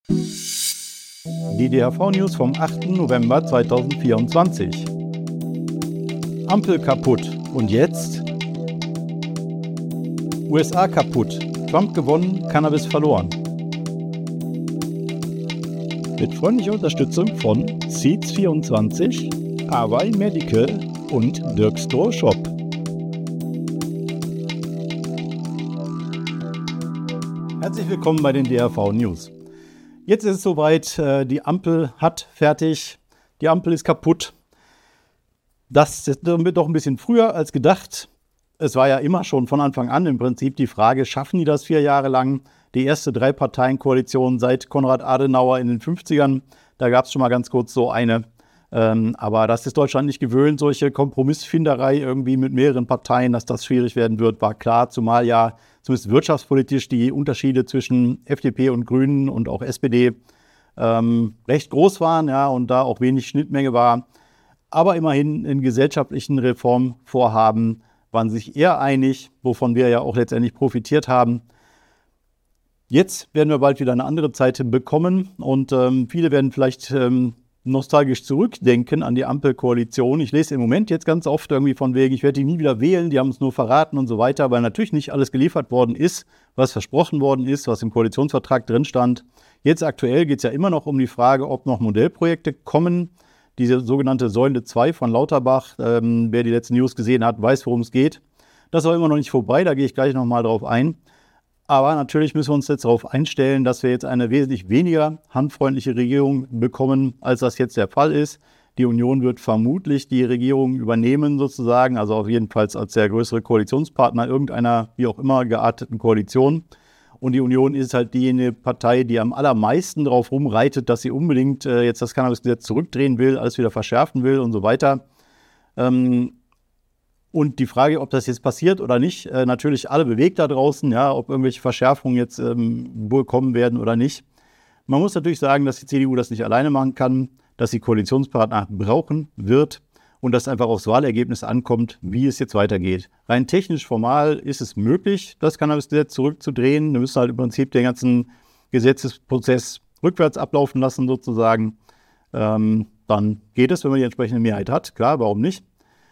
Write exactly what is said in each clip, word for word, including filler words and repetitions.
Die D H V-News vom achten November zweitausendvierundzwanzig. Ampel kaputt. Und jetzt? U S A kaputt. Trump gewonnen, Cannabis verloren. Mit freundlicher Unterstützung von Seeds vierundzwanzig, Away Medical und Dirk Store Shop. Herzlich willkommen bei den D H V-News. Jetzt ist es soweit, die Ampel hat fertig, die Ampel ist kaputt. Das ist doch ein bisschen früher als gedacht. Es war ja immer schon von Anfang an im Prinzip die Frage, schaffen die das vier Jahre lang? Die erste Drei-Parteien-Koalition seit Konrad Adenauer in den fünfzigern, da gab es schon mal ganz kurz so eine. Ähm, aber das ist Deutschland nicht gewöhnt, solche Kompromissfinderei irgendwie mit mehreren Parteien, dass das schwierig werden wird, war klar. Zumal ja zumindest wirtschaftspolitisch die Unterschiede zwischen F D P und Grünen und auch S P D ähm, recht groß waren, ja, und da auch wenig Schnittmenge war. Aber immerhin in gesellschaftlichen Reformvorhaben waren sich eher einig, wovon wir ja auch letztendlich profitiert haben. Jetzt werden wir bald wieder eine andere Zeit bekommen und ähm, viele werden vielleicht ähm, nostalgisch zurückdenken an die Ampelkoalition. Ich lese im Moment jetzt ganz oft irgendwie von wegen, ich werde die nie wieder wählen, die haben es nur verraten und so weiter, weil natürlich nicht alles geliefert worden ist, was versprochen worden ist, was im Koalitionsvertrag drin stand. Jetzt aktuell geht es ja immer noch um die Frage, ob noch Modellprojekte kommen. Diese sogenannte Säule zwei von Lauterbach, ähm, wer die letzten News gesehen hat, weiß, worum es geht. Das ist auch immer noch nicht vorbei, da gehe ich gleich nochmal drauf ein. Aber natürlich müssen wir uns jetzt darauf einstellen, dass wir jetzt eine wesentlich weniger handfreundliche Regierung bekommen, als das jetzt der Fall ist. Die Union wird vermutlich die Regierung übernehmen sozusagen, also auf jeden Fall als der größere Koalitionspartner irgendeiner, wie auch immer, gearteten Koalition. Und die Union ist halt diejenige Partei, die am allermeisten darauf rumreitet, dass sie unbedingt äh, jetzt das Cannabisgesetz zurückdrehen will, alles wieder verschärfen will und so weiter. Ähm, Und die Frage, ob das jetzt passiert oder nicht, äh, natürlich alle bewegt da draußen, ja, ob irgendwelche Verschärfungen jetzt ähm, wohl kommen werden oder nicht. Man muss natürlich sagen, dass die C D U das nicht alleine machen kann, dass sie Koalitionspartner brauchen wird und dass einfach aufs Wahlergebnis ankommt, wie es jetzt weitergeht. Rein technisch, formal ist es möglich, das Cannabisgesetz zurückzudrehen. Wir müssen halt im Prinzip den ganzen Gesetzesprozess rückwärts ablaufen lassen sozusagen. Ähm, dann geht es, wenn man die entsprechende Mehrheit hat. Klar, warum nicht?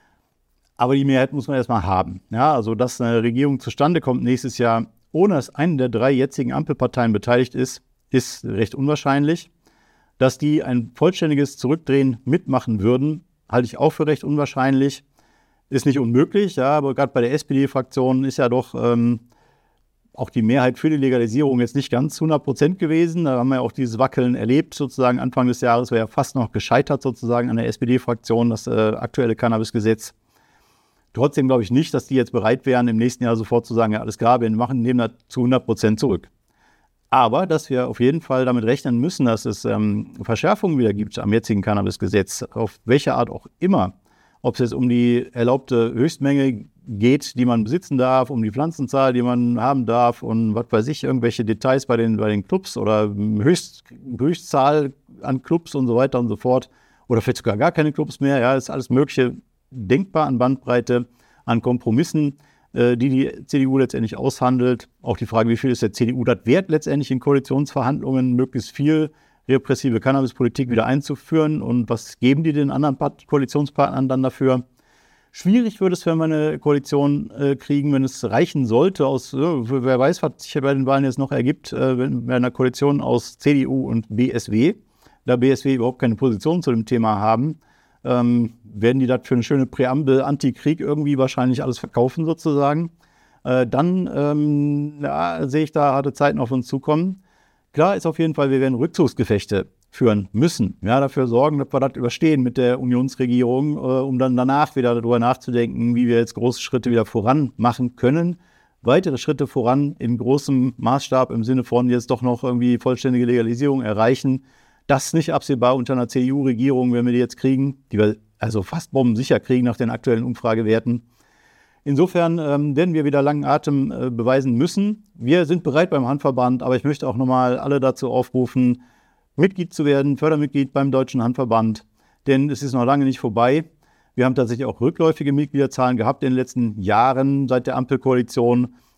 Aber die Mehrheit muss man erstmal haben. Ja, also, dass eine Regierung zustande kommt nächstes Jahr, ohne dass eine der drei jetzigen Ampelparteien beteiligt ist, ist recht unwahrscheinlich. Dass die ein vollständiges Zurückdrehen mitmachen würden, halte ich auch für recht unwahrscheinlich. Ist nicht unmöglich, ja, aber gerade bei der S P D-Fraktion ist ja doch ähm, auch die Mehrheit für die Legalisierung jetzt nicht ganz hundert Prozent gewesen. Da haben wir ja auch dieses Wackeln erlebt, sozusagen Anfang des Jahres wäre ja fast noch gescheitert sozusagen an der S P D-Fraktion, das äh, aktuelle Cannabisgesetz. Trotzdem glaube ich nicht, dass die jetzt bereit wären, im nächsten Jahr sofort zu sagen, ja, alles klar, wir machen, nehmen das zu hundert Prozent zurück. Aber dass wir auf jeden Fall damit rechnen müssen, dass es ähm, Verschärfungen wieder gibt am jetzigen Cannabisgesetz, auf welche Art auch immer. Ob es jetzt um die erlaubte Höchstmenge geht, die man besitzen darf, um die Pflanzenzahl, die man haben darf und was weiß ich, irgendwelche Details bei den, bei den Clubs oder Höchst, Höchstzahl an Clubs und so weiter und so fort. Oder vielleicht sogar gar keine Clubs mehr, ja, ist alles Mögliche denkbar an Bandbreite, an Kompromissen, äh, die die C D U letztendlich aushandelt. Auch die Frage, wie viel ist der C D U das wert, letztendlich in Koalitionsverhandlungen möglichst viel repressive Cannabispolitik wieder einzuführen und was geben die den anderen Part- Koalitionspartnern dann dafür? Schwierig würde es, wenn wir eine Koalition äh, kriegen, wenn es reichen sollte, aus, äh, wer weiß, was sich bei den Wahlen jetzt noch ergibt, äh, wenn wir eine Koalition aus C D U und B S W, da B S W überhaupt keine Position zu dem Thema haben, Ähm, werden die das für eine schöne Präambel Antikrieg irgendwie wahrscheinlich alles verkaufen sozusagen. Äh, dann ähm, ja, sehe ich da harte Zeiten auf uns zukommen. Klar ist auf jeden Fall, wir werden Rückzugsgefechte führen müssen. Ja, dafür sorgen, dass wir das überstehen mit der Unionsregierung, äh, um dann danach wieder darüber nachzudenken, wie wir jetzt große Schritte wieder voran machen können. Weitere Schritte voran in großem Maßstab im Sinne von jetzt doch noch irgendwie vollständige Legalisierung erreichen. Das ist nicht absehbar unter einer C D U-Regierung, wenn wir die jetzt kriegen, die wir also fast bombensicher kriegen nach den aktuellen Umfragewerten. Insofern ähm, werden wir wieder langen Atem äh, beweisen müssen. Wir sind bereit beim Handverband, aber ich möchte auch nochmal alle dazu aufrufen, Mitglied zu werden, Fördermitglied beim Deutschen Handverband, denn es ist noch lange nicht vorbei. Wir haben tatsächlich auch rückläufige Mitgliederzahlen gehabt in den letzten Jahren seit der Ampelkoalition.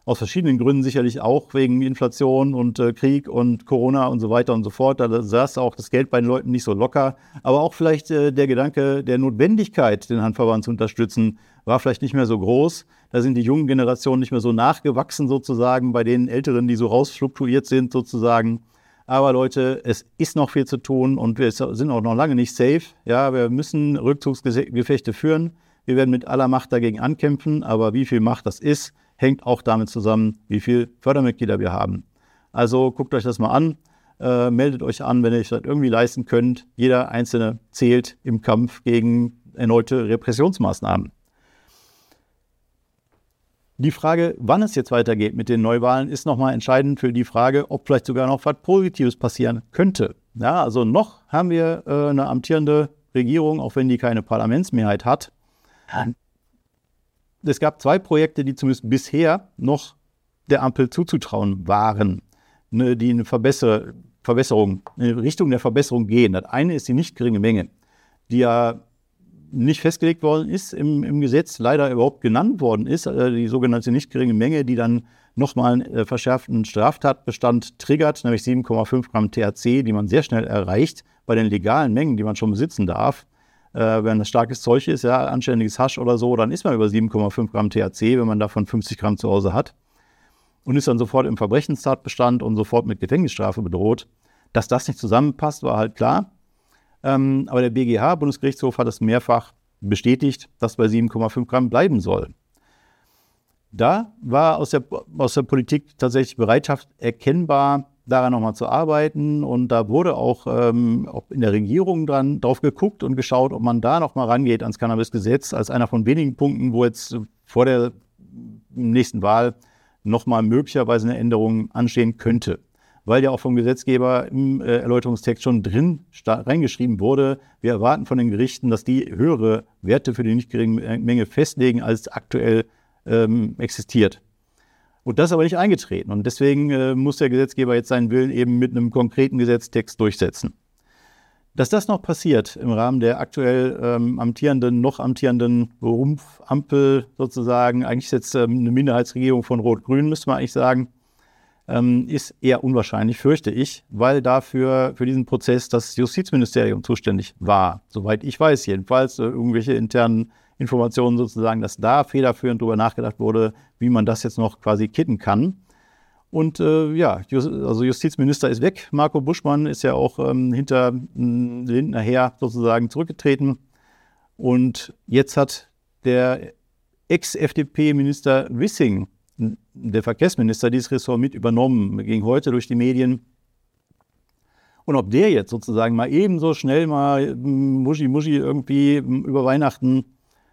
Aus verschiedenen Gründen sicherlich auch, wegen Inflation und äh, Krieg und Corona und so weiter und so fort. Da saß auch das Geld bei den Leuten nicht so locker. Aber auch vielleicht äh, der Gedanke der Notwendigkeit, den Handverband zu unterstützen, war vielleicht nicht mehr so groß. Da sind die jungen Generationen nicht mehr so nachgewachsen sozusagen, bei den Älteren, die so rausfluktuiert sind sozusagen. Aber Leute, es ist noch viel zu tun und wir sind auch noch lange nicht safe. Ja, wir müssen Rückzugsgefechte führen. Wir werden mit aller Macht dagegen ankämpfen, aber wie viel Macht das ist, hängt auch damit zusammen, wie viele Fördermitglieder wir haben. Also guckt euch das mal an, äh, meldet euch an, wenn ihr euch das irgendwie leisten könnt. Jeder Einzelne zählt im Kampf gegen erneute Repressionsmaßnahmen. Die Frage, wann es jetzt weitergeht mit den Neuwahlen, ist nochmal entscheidend für die Frage, ob vielleicht sogar noch was Positives passieren könnte. Ja, also noch haben wir äh, eine amtierende Regierung, auch wenn die keine Parlamentsmehrheit hat. Es gab zwei Projekte, die zumindest bisher noch der Ampel zuzutrauen waren, ne, die eine Verbesser- Verbesserung, in Richtung der Verbesserung gehen. Das eine ist die nicht geringe Menge, die ja nicht festgelegt worden ist im, im Gesetz, leider überhaupt genannt worden ist, äh, die sogenannte nicht geringe Menge, die dann nochmal einen äh, verschärften Straftatbestand triggert, nämlich sieben Komma fünf Gramm T H C, die man sehr schnell erreicht bei den legalen Mengen, die man schon besitzen darf. Äh, wenn das starkes Zeug ist, ja, anständiges Hasch oder so, dann ist man über sieben Komma fünf Gramm T H C, wenn man davon fünfzig Gramm zu Hause hat und ist dann sofort im Verbrechenstatbestand und sofort mit Gefängnisstrafe bedroht. Dass das nicht zusammenpasst, war halt klar. Ähm, aber der B G H, Bundesgerichtshof, hat es mehrfach bestätigt, dass bei sieben Komma fünf Gramm bleiben soll. Da war aus der, aus der Politik tatsächlich Bereitschaft erkennbar, daran nochmal zu arbeiten. Und da wurde auch, ähm, auch in der Regierung dran drauf geguckt und geschaut, ob man da nochmal rangeht ans Cannabisgesetz, als einer von wenigen Punkten, wo jetzt vor der nächsten Wahl nochmal möglicherweise eine Änderung anstehen könnte. Weil ja auch vom Gesetzgeber im äh, Erläuterungstext schon drin reingeschrieben wurde, wir erwarten von den Gerichten, dass die höhere Werte für die nicht geringe Menge festlegen, als aktuell ähm, existiert. Und das ist aber nicht eingetreten. Und deswegen äh, muss der Gesetzgeber jetzt seinen Willen eben mit einem konkreten Gesetztext durchsetzen. Dass das noch passiert im Rahmen der aktuell ähm, amtierenden, noch amtierenden Rumpfampel sozusagen, eigentlich ist jetzt ähm, eine Minderheitsregierung von Rot-Grün, müsste man eigentlich sagen, ähm, ist eher unwahrscheinlich, fürchte ich, weil dafür für diesen Prozess das Justizministerium zuständig war. Soweit ich weiß jedenfalls, äh, irgendwelche internen Informationen sozusagen, dass da federführend darüber nachgedacht wurde, wie man das jetzt noch quasi kitten kann. Und äh, ja, Just, also Justizminister ist weg. Marco Buschmann ist ja auch ähm, hinter mh, Lindner her sozusagen zurückgetreten. Und jetzt hat der Ex-F D P-Minister Wissing, der Verkehrsminister, dieses Ressort mit übernommen, ging heute durch die Medien. Und ob der jetzt sozusagen mal ebenso schnell mal muschi muschi irgendwie über Weihnachten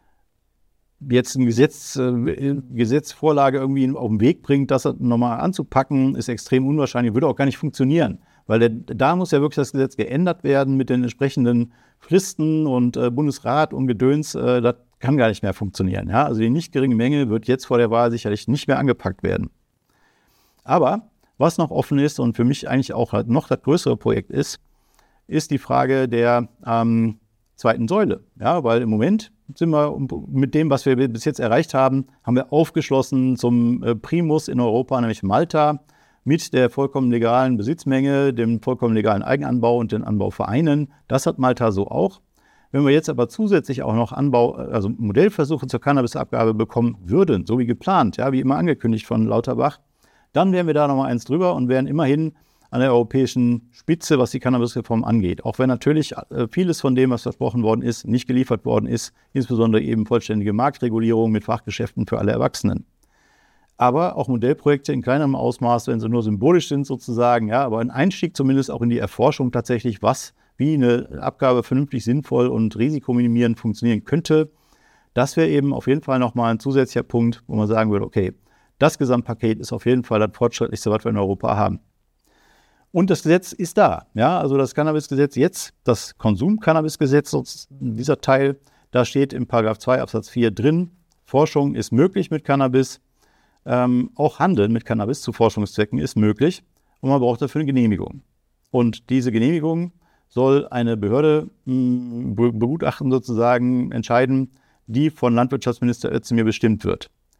jetzt eine Gesetz, äh, Gesetzvorlage irgendwie auf den Weg bringt, das nochmal anzupacken, ist extrem unwahrscheinlich, würde auch gar nicht funktionieren. Weil der, da muss ja wirklich das Gesetz geändert werden mit den entsprechenden Fristen und äh, Bundesrat und Gedöns. Äh, das kann gar nicht mehr funktionieren. Ja? Also die nicht geringe Menge wird jetzt vor der Wahl sicherlich nicht mehr angepackt werden. Aber was noch offen ist und für mich eigentlich auch halt noch das größere Projekt ist, ist die Frage der ähm, zweiten Säule. Ja? Weil im Moment sind wir mit dem, was wir bis jetzt erreicht haben, haben wir aufgeschlossen zum äh, Primus in Europa, nämlich Malta, mit der vollkommen legalen Besitzmenge, dem vollkommen legalen Eigenanbau und den Anbauvereinen. Das hat Malta so auch. Wenn wir jetzt aber zusätzlich auch noch Anbau, also Modellversuche zur Cannabisabgabe bekommen würden, so wie geplant, ja, wie immer angekündigt von Lauterbach, dann wären wir da nochmal eins drüber und wären immerhin an der europäischen Spitze, was die Cannabisreform angeht. Auch wenn natürlich vieles von dem, was versprochen worden ist, nicht geliefert worden ist, insbesondere eben vollständige Marktregulierung mit Fachgeschäften für alle Erwachsenen. Aber auch Modellprojekte in kleinerem Ausmaß, wenn sie nur symbolisch sind sozusagen, ja, aber ein Einstieg zumindest auch in die Erforschung tatsächlich, was, wie eine Abgabe vernünftig, sinnvoll und risikominimierend funktionieren könnte, das wäre eben auf jeden Fall nochmal ein zusätzlicher Punkt, wo man sagen würde, okay, das Gesamtpaket ist auf jeden Fall das Fortschrittlichste, was wir in Europa haben. Und das Gesetz ist da, ja, also das Cannabisgesetz jetzt, das Konsum-Cannabisgesetz, dieser Teil, da steht im Paragraph zwei Absatz vier drin, Forschung ist möglich mit Cannabis, ähm, auch Handeln mit Cannabis zu Forschungszwecken ist möglich und man braucht dafür eine Genehmigung. Und diese Genehmigung soll eine Behörde mh, be- begutachten sozusagen, entscheiden, die von Landwirtschaftsminister Özdemir bestimmt wird.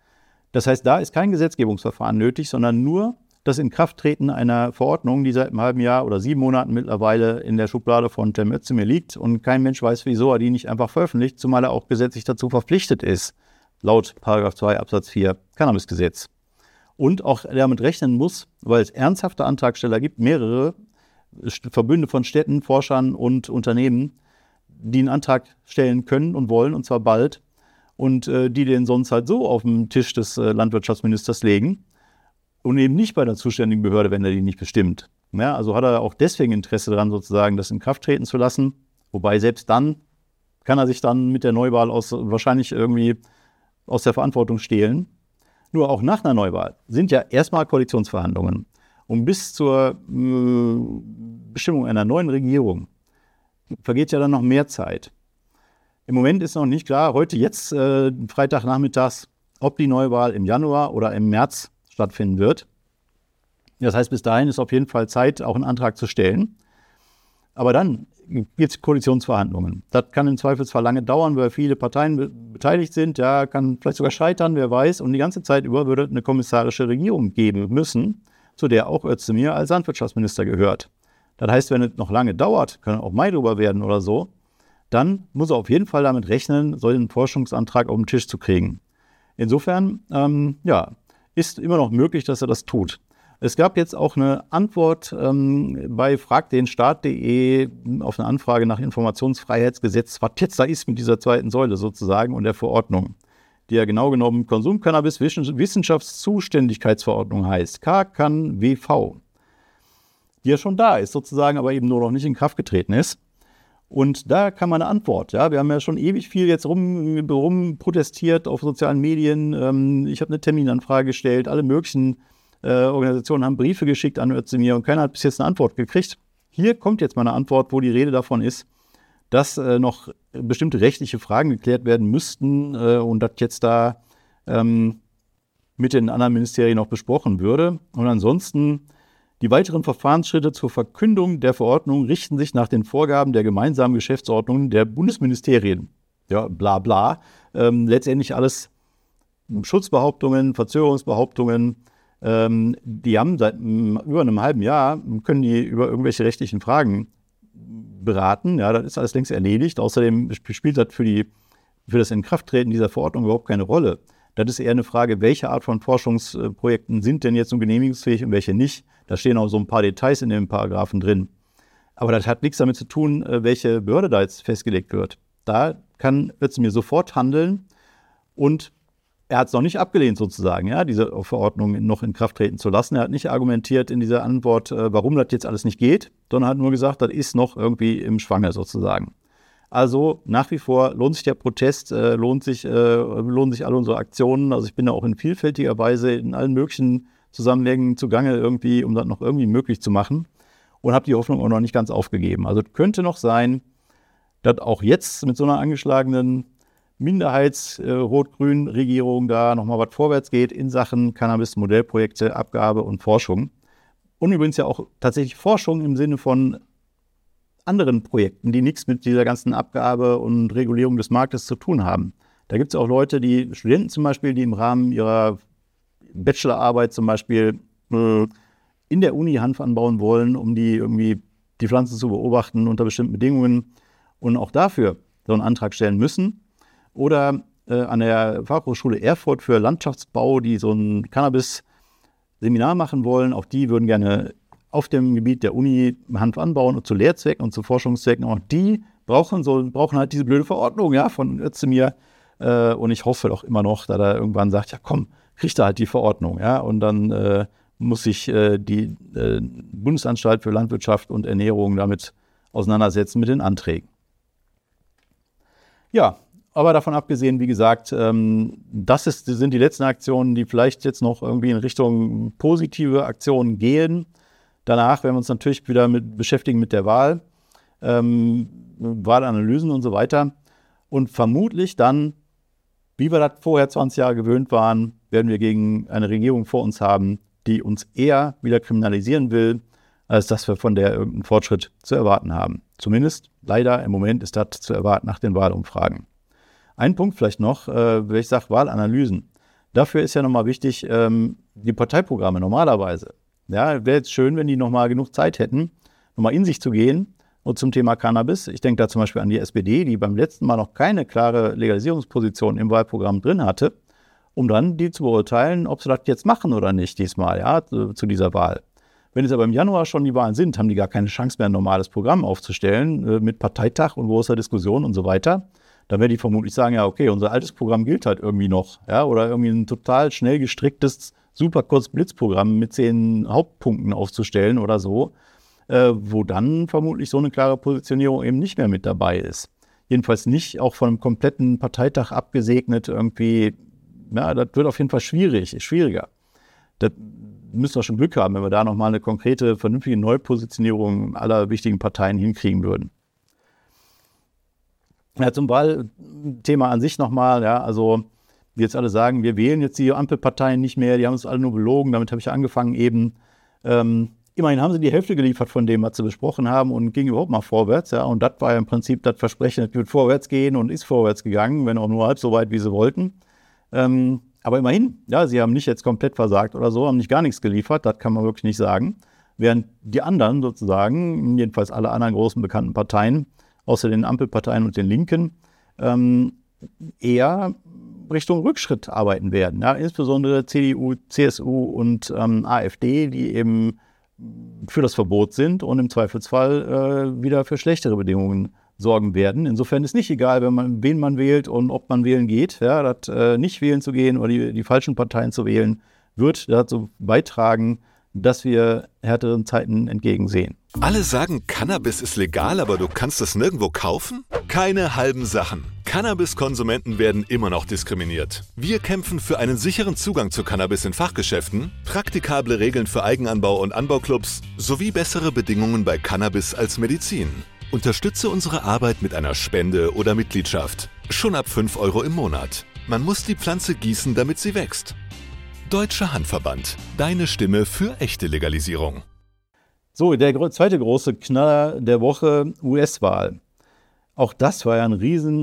Das heißt, da ist kein Gesetzgebungsverfahren nötig, sondern nur das Inkrafttreten einer Verordnung, die seit einem halben Jahr oder sieben Monaten mittlerweile in der Schublade von Cem Özdemir liegt und kein Mensch weiß, wieso er die nicht einfach veröffentlicht, zumal er auch gesetzlich dazu verpflichtet ist, laut Paragraph zwei Absatz vier Cannabisgesetz. Und auch damit rechnen muss, weil es ernsthafte Antragsteller gibt, mehrere Verbünde von Städten, Forschern und Unternehmen, die einen Antrag stellen können und wollen, und zwar bald, und äh, die den sonst halt so auf den Tisch des äh, Landwirtschaftsministers legen und eben nicht bei der zuständigen Behörde, wenn er die nicht bestimmt. Ja, also hat er auch deswegen Interesse daran, sozusagen das in Kraft treten zu lassen, wobei selbst dann kann er sich dann mit der Neuwahl aus, wahrscheinlich irgendwie aus der Verantwortung stehlen. Nur auch nach einer Neuwahl sind ja erstmal Koalitionsverhandlungen. Und bis zur äh, Bestimmung einer neuen Regierung vergeht ja dann noch mehr Zeit. Im Moment ist noch nicht klar, heute jetzt, äh, Freitagnachmittags, ob die Neuwahl im Januar oder im März stattfinden wird. Das heißt, bis dahin ist auf jeden Fall Zeit, auch einen Antrag zu stellen. Aber dann gibt es Koalitionsverhandlungen. Das kann im Zweifelsfall lange dauern, weil viele Parteien be- beteiligt sind. Ja, kann vielleicht sogar scheitern, wer weiß. Und die ganze Zeit über würde es eine kommissarische Regierung geben müssen, zu der auch Özdemir als Landwirtschaftsminister gehört. Das heißt, wenn es noch lange dauert, kann auch Mai drüber werden oder so, dann muss er auf jeden Fall damit rechnen, so einen Forschungsantrag auf den Tisch zu kriegen. Insofern, ähm, ja, ist immer noch möglich, dass er das tut. Es gab jetzt auch eine Antwort ähm, bei frag den staat punkt de auf eine Anfrage nach Informationsfreiheitsgesetz, was jetzt da ist mit dieser zweiten Säule sozusagen und der Verordnung, die ja genau genommen Konsumcannabis-Wissenschaftszuständigkeitsverordnung heißt, K C A N W V, die ja schon da ist sozusagen, aber eben nur noch nicht in Kraft getreten ist. Und da kam eine Antwort. Ja, wir haben ja schon ewig viel jetzt rum, rum protestiert auf sozialen Medien. Ähm, ich habe eine Terminanfrage gestellt. Alle möglichen äh, Organisationen haben Briefe geschickt an Özdemir und keiner hat bis jetzt eine Antwort gekriegt. Hier kommt jetzt mal eine Antwort, wo die Rede davon ist, dass äh, noch bestimmte rechtliche Fragen geklärt werden müssten äh, und das jetzt da ähm, mit den anderen Ministerien noch besprochen würde. Und ansonsten die weiteren Verfahrensschritte zur Verkündung der Verordnung richten sich nach den Vorgaben der gemeinsamen Geschäftsordnungen der Bundesministerien. Ja, bla bla. Ähm, letztendlich alles Schutzbehauptungen, Verzögerungsbehauptungen. Ähm, die haben seit m, über einem halben Jahr, können die über irgendwelche rechtlichen Fragen beraten. Ja, das ist alles längst erledigt. Außerdem spielt das für, die, für das Inkrafttreten dieser Verordnung überhaupt keine Rolle. Das ist eher eine Frage, welche Art von Forschungsprojekten sind denn jetzt nun genehmigungsfähig und welche nicht. Da stehen auch so ein paar Details in den Paragraphen drin. Aber das hat nichts damit zu tun, welche Behörde da jetzt festgelegt wird. Da kann Özdemir sofort handeln und er hat es noch nicht abgelehnt sozusagen, ja, diese Verordnung noch in Kraft treten zu lassen. Er hat nicht argumentiert in dieser Antwort, warum das jetzt alles nicht geht, sondern hat nur gesagt, das ist noch irgendwie im Schwange sozusagen. Also nach wie vor lohnt sich der Protest, äh, lohnt sich, äh, lohnen sich alle unsere Aktionen. Also ich bin da auch in vielfältiger Weise in allen möglichen Zusammenhängen zugange irgendwie, um das noch irgendwie möglich zu machen und habe die Hoffnung auch noch nicht ganz aufgegeben. Also es könnte noch sein, dass auch jetzt mit so einer angeschlagenen Minderheits-Rot-Grün-Regierung da nochmal was vorwärts geht in Sachen Cannabis-Modellprojekte, Abgabe und Forschung. Und übrigens ja auch tatsächlich Forschung im Sinne von anderen Projekten, die nichts mit dieser ganzen Abgabe und Regulierung des Marktes zu tun haben. Da gibt es auch Leute, die Studenten zum Beispiel, die im Rahmen ihrer Bachelorarbeit zum Beispiel äh, in der Uni Hanf anbauen wollen, um die irgendwie die Pflanzen zu beobachten unter bestimmten Bedingungen und auch dafür so einen Antrag stellen müssen. Oder äh, an der Fachhochschule Erfurt für Landschaftsbau, die so ein Cannabis-Seminar machen wollen, auch die würden gerne auf dem Gebiet der Uni Hanf anbauen und zu Lehrzwecken und zu Forschungszwecken. Auch die brauchen, so, brauchen halt diese blöde Verordnung, ja, von Özdemir. Äh, und ich hoffe doch immer noch, dass er irgendwann sagt, ja komm, kriegt er halt die Verordnung, ja. Und dann äh, muss sich äh, die äh, Bundesanstalt für Landwirtschaft und Ernährung damit auseinandersetzen mit den Anträgen. Ja, aber davon abgesehen, wie gesagt, ähm, das ist, sind die letzten Aktionen, die vielleicht jetzt noch irgendwie in Richtung positive Aktionen gehen. Danach werden wir uns natürlich wieder mit beschäftigen mit der Wahl, ähm, Wahlanalysen und so weiter. Und vermutlich dann, wie wir das vorher zwanzig Jahre gewöhnt waren, werden wir gegen eine Regierung vor uns haben, die uns eher wieder kriminalisieren will, als dass wir von der irgendeinen Fortschritt zu erwarten haben. Zumindest leider im Moment ist das zu erwarten nach den Wahlumfragen. Ein Punkt vielleicht noch, äh, wenn ich sage Wahlanalysen. Dafür ist ja nochmal wichtig, ähm, die Parteiprogramme normalerweise. Ja, wäre jetzt schön, wenn die nochmal genug Zeit hätten, nochmal in sich zu gehen und zum Thema Cannabis. Ich denke da zum Beispiel an die S P D, die beim letzten Mal noch keine klare Legalisierungsposition im Wahlprogramm drin hatte, um dann die zu beurteilen, ob sie das jetzt machen oder nicht diesmal, ja, zu, zu dieser Wahl. Wenn es aber im Januar schon die Wahlen sind, haben die gar keine Chance mehr, ein normales Programm aufzustellen äh, mit Parteitag und großer Diskussion und so weiter. Dann werden die vermutlich sagen, ja, okay, unser altes Programm gilt halt irgendwie noch. Ja, oder irgendwie ein total schnell gestricktes, super kurz Blitzprogramm mit zehn Hauptpunkten aufzustellen oder so, äh, wo dann vermutlich so eine klare Positionierung eben nicht mehr mit dabei ist. Jedenfalls nicht auch von einem kompletten Parteitag abgesegnet irgendwie. Ja, das wird auf jeden Fall schwierig, schwieriger. Das müssen wir schon Glück haben, wenn wir da nochmal eine konkrete, vernünftige Neupositionierung aller wichtigen Parteien hinkriegen würden. Ja, zum Wahlthema an sich nochmal, ja, also wie jetzt alle sagen, wir wählen jetzt die Ampelparteien nicht mehr, die haben uns alle nur belogen, damit habe ich ja angefangen eben. Ähm, immerhin haben sie die Hälfte geliefert von dem, was sie besprochen haben und ging überhaupt mal vorwärts, ja, und das war ja im Prinzip das Versprechen, es wird vorwärts gehen und ist vorwärts gegangen, wenn auch nur halb so weit, wie sie wollten. Ähm, aber immerhin, ja, sie haben nicht jetzt komplett versagt oder so, haben nicht gar nichts geliefert, das kann man wirklich nicht sagen. Während die anderen sozusagen, jedenfalls alle anderen großen bekannten Parteien, außer den Ampelparteien und den Linken, ähm, eher Richtung Rückschritt arbeiten werden. Ja, insbesondere C D U, C S U und ähm, AfD, die eben für das Verbot sind und im Zweifelsfall äh, wieder für schlechtere Bedingungen sorgen werden. Insofern ist nicht egal, wenn man, wen man wählt und ob man wählen geht. Ja, das, äh, nicht wählen zu gehen oder die, die falschen Parteien zu wählen, wird dazu beitragen, dass wir härteren Zeiten entgegensehen. Alle sagen, Cannabis ist legal, aber du kannst es nirgendwo kaufen? Keine halben Sachen. Cannabis-Konsumenten werden immer noch diskriminiert. Wir kämpfen für einen sicheren Zugang zu Cannabis in Fachgeschäften, praktikable Regeln für Eigenanbau und Anbauclubs sowie bessere Bedingungen bei Cannabis als Medizin. Unterstütze unsere Arbeit mit einer Spende oder Mitgliedschaft. Schon ab fünf Euro im Monat. Man muss die Pflanze gießen, damit sie wächst. Deutscher Hanfverband. Deine Stimme für echte Legalisierung. So, der zweite große Knaller der Woche, U S-Wahl. Auch das war ja ein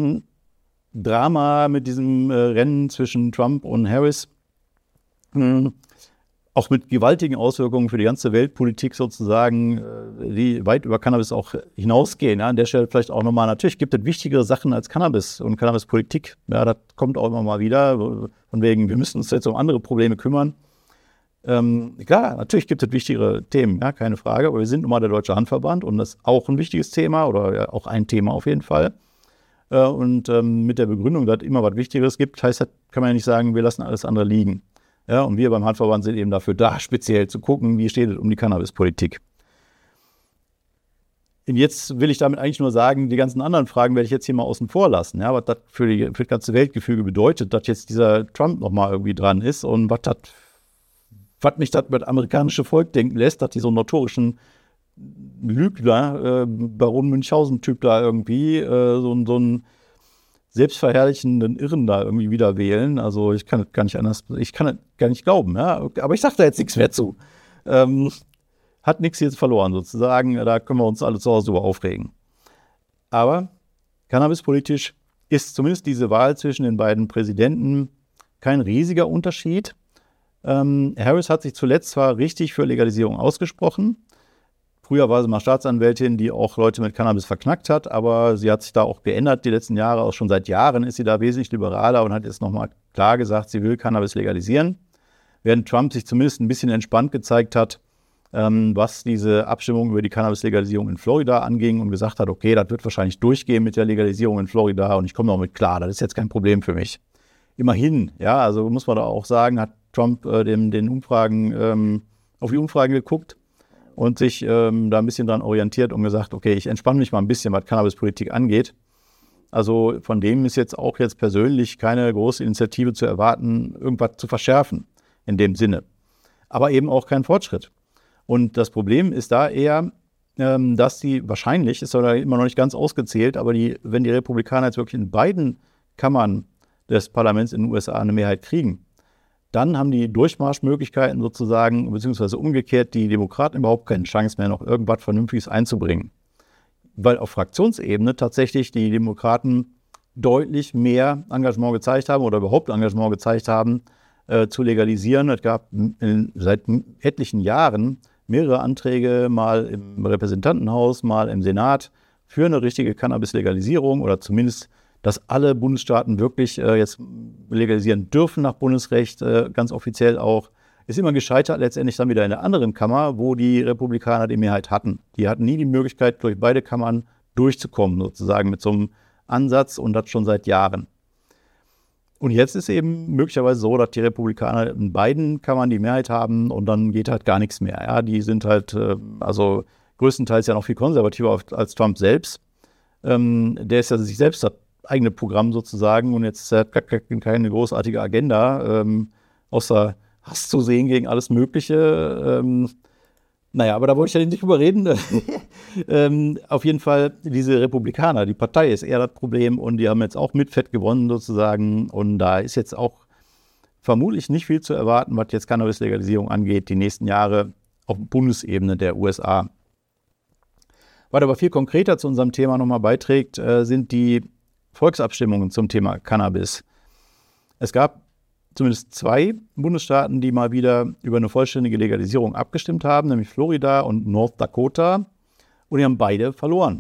Riesendrama mit diesem äh, Rennen zwischen Trump und Harris. Hm. Auch mit gewaltigen Auswirkungen für die ganze Weltpolitik sozusagen, die weit über Cannabis auch hinausgehen. Ja, an der Stelle vielleicht auch nochmal, natürlich gibt es wichtigere Sachen als Cannabis und Cannabispolitik. Ja, das kommt auch immer mal wieder, von wegen, wir müssen uns jetzt um andere Probleme kümmern. Ähm, klar, natürlich gibt es wichtigere Themen, ja, keine Frage, aber wir sind nun mal der Deutsche Hanfverband und das ist auch ein wichtiges Thema oder ja, auch ein Thema auf jeden Fall. Äh, und ähm, mit der Begründung, dass es immer was Wichtigeres gibt, heißt das, kann man ja nicht sagen, wir lassen alles andere liegen. Ja, und wir beim Hanfverband sind eben dafür da, speziell zu gucken, wie steht es um die Cannabispolitik. Und jetzt will ich damit eigentlich nur sagen, die ganzen anderen Fragen werde ich jetzt hier mal außen vor lassen. Ja, was das für, die, für das ganze Weltgefüge bedeutet, dass jetzt dieser Trump nochmal irgendwie dran ist und was das, was mich das mit das amerikanische Volk denken lässt, dass die so einen notorischen Lügner, äh, Baron Münchhausen-Typ da irgendwie, äh, so, so ein selbstverherrlichenden Irren da irgendwie wieder wählen. Also ich kann es gar nicht anders, ich kann es gar nicht glauben, ja. Aber ich sage da jetzt nichts mehr zu. Ähm, hat nichts jetzt verloren sozusagen, da können wir uns alle zu Hause über aufregen. Aber cannabispolitisch ist zumindest diese Wahl zwischen den beiden Präsidenten kein riesiger Unterschied. Ähm, Harris hat sich zuletzt zwar richtig für Legalisierung ausgesprochen. Früher war sie mal Staatsanwältin, die auch Leute mit Cannabis verknackt hat, aber sie hat sich da auch geändert die letzten Jahre. Auch schon seit Jahren ist sie da wesentlich liberaler und hat jetzt nochmal klar gesagt, sie will Cannabis legalisieren. Während Trump sich zumindest ein bisschen entspannt gezeigt hat, ähm, was diese Abstimmung über die Cannabis-Legalisierung in Florida anging und gesagt hat, okay, das wird wahrscheinlich durchgehen mit der Legalisierung in Florida und ich komme noch mit klar, das ist jetzt kein Problem für mich. Immerhin, ja, also muss man da auch sagen, hat Trump äh, dem, den Umfragen, ähm, auf die Umfragen geguckt und sich ähm, da ein bisschen dran orientiert und gesagt, okay, ich entspanne mich mal ein bisschen, was Cannabispolitik angeht. Also von dem ist jetzt auch jetzt persönlich keine große Initiative zu erwarten, irgendwas zu verschärfen in dem Sinne. Aber eben auch kein Fortschritt. Und das Problem ist da eher, ähm, dass die wahrscheinlich, ist ja immer noch nicht ganz ausgezählt, aber die, wenn die Republikaner jetzt wirklich in beiden Kammern des Parlaments in den U S A eine Mehrheit kriegen, dann haben die Durchmarschmöglichkeiten sozusagen, beziehungsweise umgekehrt die Demokraten überhaupt keine Chance mehr, noch irgendwas Vernünftiges einzubringen. Weil auf Fraktionsebene tatsächlich die Demokraten deutlich mehr Engagement gezeigt haben oder überhaupt Engagement gezeigt haben, äh, zu legalisieren. Es gab in, seit etlichen Jahren mehrere Anträge, mal im Repräsentantenhaus, mal im Senat, für eine richtige Cannabis-Legalisierung oder zumindest, dass alle Bundesstaaten wirklich äh, jetzt legalisieren dürfen nach Bundesrecht, äh, ganz offiziell auch. Ist immer gescheitert letztendlich dann wieder in der anderen Kammer, wo die Republikaner die Mehrheit hatten. Die hatten nie die Möglichkeit, durch beide Kammern durchzukommen, sozusagen mit so einem Ansatz, und das schon seit Jahren. Und jetzt ist eben möglicherweise so, dass die Republikaner in beiden Kammern die Mehrheit haben und dann geht halt gar nichts mehr. Ja, die sind halt, äh, also größtenteils ja noch viel konservativer als Trump selbst. Ähm, der ist ja sich selbst das eigene Programm sozusagen und jetzt hat keine großartige Agenda, ähm, außer Hass zu sehen gegen alles Mögliche. Ähm, naja, aber da wollte ich ja nicht drüber reden. ähm, auf jeden Fall, diese Republikaner, die Partei ist eher das Problem und die haben jetzt auch mit Fett gewonnen sozusagen. Und da ist jetzt auch vermutlich nicht viel zu erwarten, was jetzt Cannabis-Legalisierung angeht, die nächsten Jahre auf Bundesebene der U S A. Was aber viel konkreter zu unserem Thema nochmal beiträgt, äh, sind die Volksabstimmungen zum Thema Cannabis. Es gab zumindest zwei Bundesstaaten, die mal wieder über eine vollständige Legalisierung abgestimmt haben, nämlich Florida und North Dakota. Und die haben beide verloren.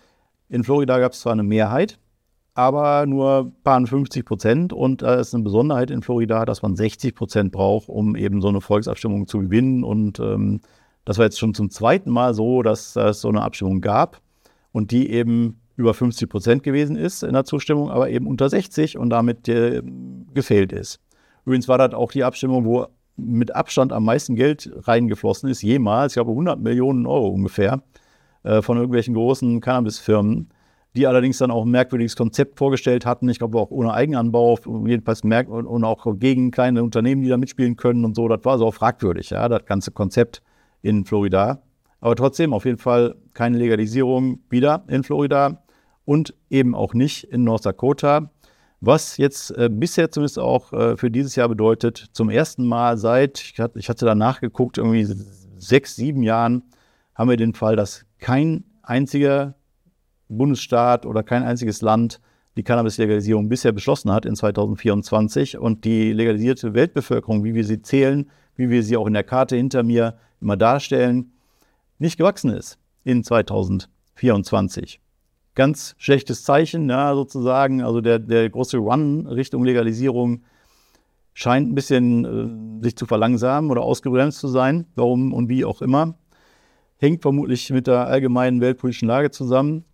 In Florida gab es zwar eine Mehrheit, aber nur ein paar fünfzig Prozent. Und da ist eine Besonderheit in Florida, dass man sechzig Prozent braucht, um eben so eine Volksabstimmung zu gewinnen. Und ähm, das war jetzt schon zum zweiten Mal so, dass es so eine Abstimmung gab und die eben über fünfzig Prozent gewesen ist in der Zustimmung, aber eben unter sechzig und damit äh, gefehlt ist. Übrigens war das auch die Abstimmung, wo mit Abstand am meisten Geld reingeflossen ist, jemals, ich glaube hundert Millionen Euro ungefähr, äh, von irgendwelchen großen Cannabis-Firmen, die allerdings dann auch ein merkwürdiges Konzept vorgestellt hatten, ich glaube auch ohne Eigenanbau, jedenfalls merk- und, und auch gegen kleine Unternehmen, die da mitspielen können und so, das war so auch fragwürdig, ja, das ganze Konzept in Florida. Aber trotzdem auf jeden Fall keine Legalisierung wieder in Florida und eben auch nicht in North Dakota. Was jetzt äh, bisher zumindest auch äh, für dieses Jahr bedeutet, zum ersten Mal seit, ich hatte, ich hatte da nachgeguckt, irgendwie sechs, sieben Jahren, haben wir den Fall, dass kein einziger Bundesstaat oder kein einziges Land die Cannabis-Legalisierung bisher beschlossen hat in zwanzig vierundzwanzig und die legalisierte Weltbevölkerung, wie wir sie zählen, wie wir sie auch in der Karte hinter mir immer darstellen, nicht gewachsen ist in zwanzig vierundzwanzig. Ganz schlechtes Zeichen, ja, sozusagen. Also der, der große Run Richtung Legalisierung scheint ein bisschen äh, sich zu verlangsamen oder ausgebremst zu sein. Warum und wie auch immer. Hängt vermutlich mit der allgemeinen weltpolitischen Lage zusammen.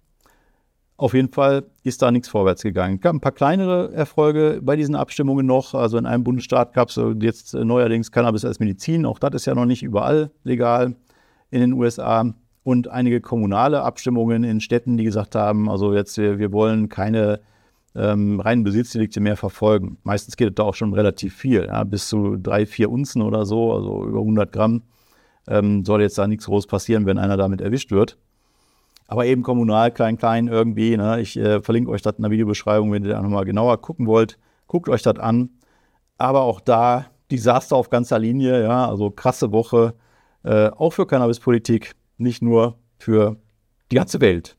Auf jeden Fall ist da nichts vorwärts gegangen. Es gab ein paar kleinere Erfolge bei diesen Abstimmungen noch. Also in einem Bundesstaat gab es jetzt neuerdings Cannabis als Medizin. Auch das ist ja noch nicht überall legal in den U S A. Und einige kommunale Abstimmungen in Städten, die gesagt haben, also jetzt wir, wir wollen keine ähm, reinen Besitzdelikte mehr verfolgen. Meistens geht es da auch schon relativ viel, ja, bis zu drei, vier Unzen oder so, also über hundert Gramm. Ähm, soll jetzt da nichts groß passieren, wenn einer damit erwischt wird. Aber eben kommunal, klein, klein irgendwie. Ne? Ich äh, verlinke euch das in der Videobeschreibung, wenn ihr da nochmal genauer gucken wollt. Guckt euch das an. Aber auch da Desaster auf ganzer Linie, ja, also krasse Woche, äh, auch für Cannabispolitik. Nicht nur für die ganze Welt.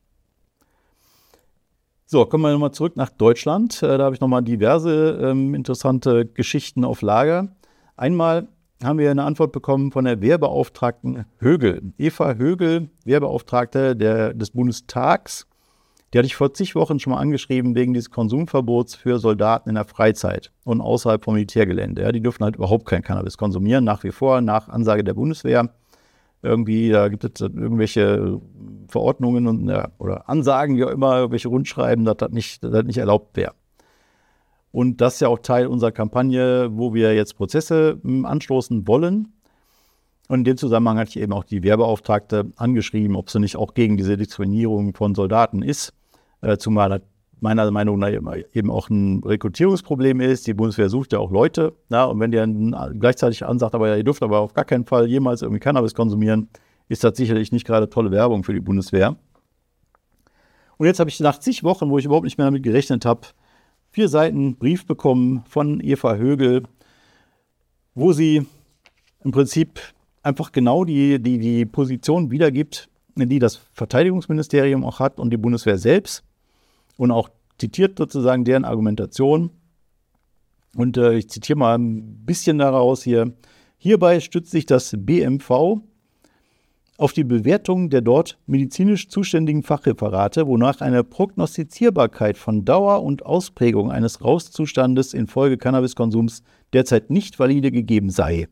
So, kommen wir nochmal zurück nach Deutschland. Äh, da habe ich nochmal diverse ähm, interessante Geschichten auf Lager. Einmal haben wir eine Antwort bekommen von der Wehrbeauftragten Högel. Eva Högel, Wehrbeauftragte der, des Bundestags. Die hatte ich vor zig Wochen schon mal angeschrieben wegen dieses Konsumverbots für Soldaten in der Freizeit und außerhalb vom Militärgelände. Ja, die dürfen halt überhaupt kein Cannabis konsumieren, nach wie vor, nach Ansage der Bundeswehr. Irgendwie, da gibt es irgendwelche Verordnungen und, ja, oder Ansagen, wie auch immer, irgendwelche Rundschreiben, dass das nicht, dass das nicht erlaubt wäre. Und das ist ja auch Teil unserer Kampagne, wo wir jetzt Prozesse m, anstoßen wollen. Und in dem Zusammenhang hatte ich eben auch die Wehrbeauftragte angeschrieben, ob sie nicht auch gegen diese Diskriminierung von Soldaten ist. Äh, zumal das meiner Meinung nach eben auch ein Rekrutierungsproblem ist. Die Bundeswehr sucht ja auch Leute. Ja, und wenn die dann gleichzeitig ansagt, aber ja, ihr dürft aber auf gar keinen Fall jemals irgendwie Cannabis konsumieren, ist das sicherlich nicht gerade tolle Werbung für die Bundeswehr. Und jetzt habe ich nach zig Wochen, wo ich überhaupt nicht mehr damit gerechnet habe, vier Seiten Brief bekommen von Eva Högel, wo sie im Prinzip einfach genau die, die, die Position wiedergibt, die das Verteidigungsministerium auch hat und die Bundeswehr selbst. Und auch zitiert sozusagen deren Argumentation. Und äh, ich zitiere mal ein bisschen daraus hier. Hierbei stützt sich das B M V auf die Bewertung der dort medizinisch zuständigen Fachreferate, wonach eine Prognostizierbarkeit von Dauer und Ausprägung eines Rauschzustandes infolge Cannabiskonsums derzeit nicht valide gegeben sei.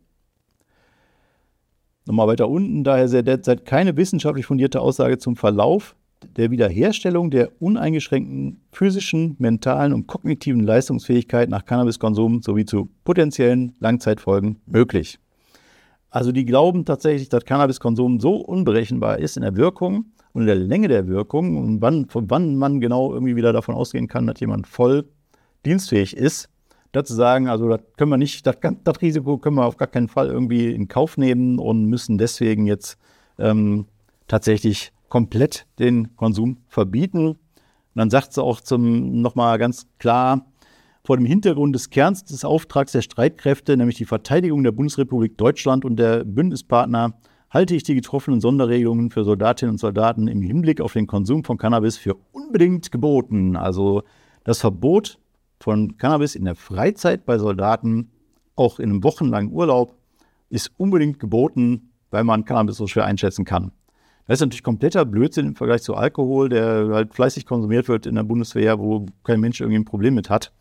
Nochmal weiter unten, daher sei derzeit keine wissenschaftlich fundierte Aussage zum Verlauf der Wiederherstellung der uneingeschränkten physischen, mentalen und kognitiven Leistungsfähigkeit nach Cannabiskonsum sowie zu potenziellen Langzeitfolgen möglich. Also die glauben tatsächlich, dass Cannabiskonsum so unberechenbar ist in der Wirkung und in der Länge der Wirkung und wann, von wann man genau irgendwie wieder davon ausgehen kann, dass jemand voll dienstfähig ist. Dazu sagen, also das können wir nicht, das, das Risiko können wir auf gar keinen Fall irgendwie in Kauf nehmen und müssen deswegen jetzt ähm, tatsächlich komplett den Konsum verbieten. Und dann sagt sie auch zum nochmal ganz klar, vor dem Hintergrund des Kerns des Auftrags der Streitkräfte, nämlich die Verteidigung der Bundesrepublik Deutschland und der Bündnispartner, halte ich die getroffenen Sonderregelungen für Soldatinnen und Soldaten im Hinblick auf den Konsum von Cannabis für unbedingt geboten. Also das Verbot von Cannabis in der Freizeit bei Soldaten, auch in einem wochenlangen Urlaub, ist unbedingt geboten, weil man Cannabis so schwer einschätzen kann. Das ist natürlich kompletter Blödsinn im Vergleich zu Alkohol, der halt fleißig konsumiert wird in der Bundeswehr, wo kein Mensch irgendwie ein Problem mit hat.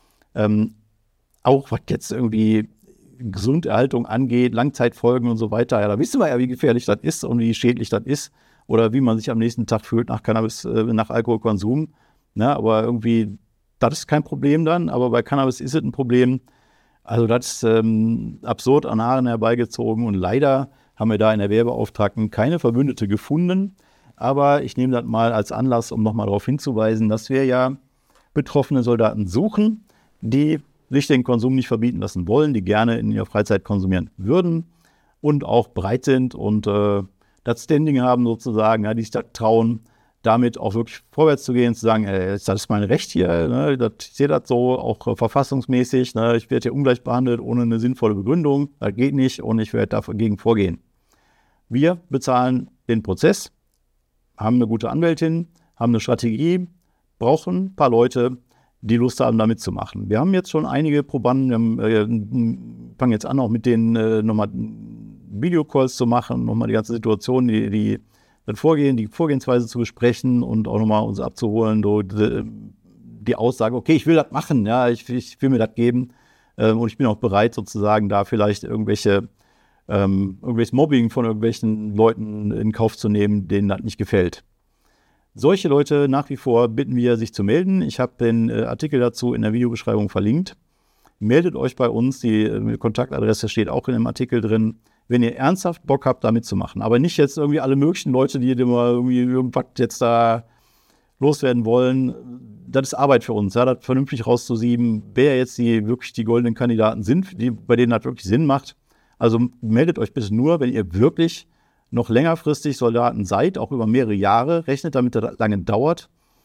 Ähm, auch was jetzt irgendwie Gesunderhaltung angeht, Langzeitfolgen und so weiter, ja, da wissen wir ja, wie gefährlich das ist und wie schädlich das ist oder wie man sich am nächsten Tag fühlt nach Cannabis, äh, nach Alkoholkonsum. Ja, aber irgendwie, das ist kein Problem dann, aber bei Cannabis ist es ein Problem. Also das ist ähm, absurd an Haaren herbeigezogen und leider haben wir da in der Wehrbeauftragten keine Verbündete gefunden. Aber ich nehme das mal als Anlass, um nochmal darauf hinzuweisen, dass wir ja betroffene Soldaten suchen, die sich den Konsum nicht verbieten lassen wollen, die gerne in ihrer Freizeit konsumieren würden und auch bereit sind und äh, das Standing haben sozusagen, ja, die sich da trauen, damit auch wirklich vorwärts zu gehen, zu sagen, ey, das ist mein Recht hier, ne, das, ich sehe das so, auch äh, verfassungsmäßig, ne, ich werde hier ungleich behandelt ohne eine sinnvolle Begründung, das geht nicht und ich werde dagegen vorgehen. Wir bezahlen den Prozess, haben eine gute Anwältin, haben eine Strategie, brauchen ein paar Leute, die Lust haben, da mitzumachen. Wir haben jetzt schon einige Probanden, wir haben, äh, fangen jetzt an, auch mit denen äh, nochmal Videocalls zu machen, nochmal die ganze Situation, die, die das Vorgehen, die Vorgehensweise zu besprechen und auch nochmal uns abzuholen, so die, die Aussage, okay, ich will das machen, ja, ich, ich will mir das geben äh, und ich bin auch bereit, sozusagen da vielleicht irgendwelche ähm, irgendwelches Mobbing von irgendwelchen Leuten in Kauf zu nehmen, denen das nicht gefällt. Solche Leute nach wie vor bitten wir, sich zu melden. Ich habe den äh, Artikel dazu in der Videobeschreibung verlinkt. Meldet euch bei uns, die äh, Kontaktadresse steht auch in dem Artikel drin, wenn ihr ernsthaft Bock habt, da mitzumachen. Aber nicht jetzt irgendwie alle möglichen Leute, die immer irgendwie irgendwas jetzt da loswerden wollen. Das ist Arbeit für uns, ja, das vernünftig rauszusieben, wer jetzt die wirklich die goldenen Kandidaten sind, die, bei denen das wirklich Sinn macht. Also meldet euch bitte nur, wenn ihr wirklich noch längerfristig Soldaten seid, auch über mehrere Jahre, rechnet damit, dass das lange dauert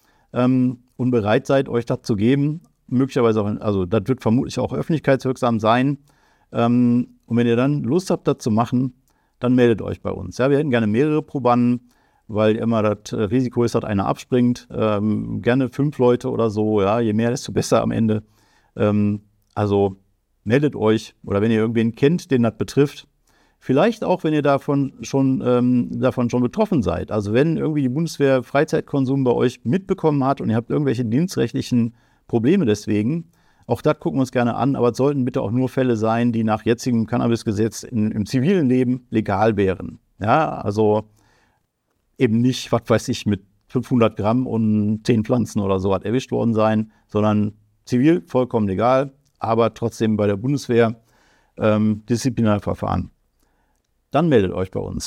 ähm, und bereit seid, euch das zu geben. Möglicherweise auch, also das wird vermutlich auch öffentlichkeitswirksam sein. Ähm, und wenn ihr dann Lust habt, das zu machen, dann meldet euch bei uns. Ja, wir hätten gerne mehrere Probanden, weil immer das Risiko ist, dass einer abspringt. Ähm, gerne fünf Leute oder so. Ja, je mehr, desto besser am Ende. Ähm, also meldet euch oder wenn ihr irgendwen kennt, den das betrifft. Vielleicht auch, wenn ihr davon schon, ähm, davon schon betroffen seid. Also wenn irgendwie die Bundeswehr Freizeitkonsum bei euch mitbekommen hat und ihr habt irgendwelche dienstrechtlichen Probleme deswegen, auch das gucken wir uns gerne an, aber es sollten bitte auch nur Fälle sein, die nach jetzigem Cannabisgesetz in, im zivilen Leben legal wären. Ja, also eben nicht, was weiß ich, mit fünfhundert Gramm und zehn Pflanzen oder so hat erwischt worden sein, sondern zivil vollkommen legal, aber trotzdem bei der Bundeswehr ähm, Disziplinarverfahren. Dann meldet euch bei uns.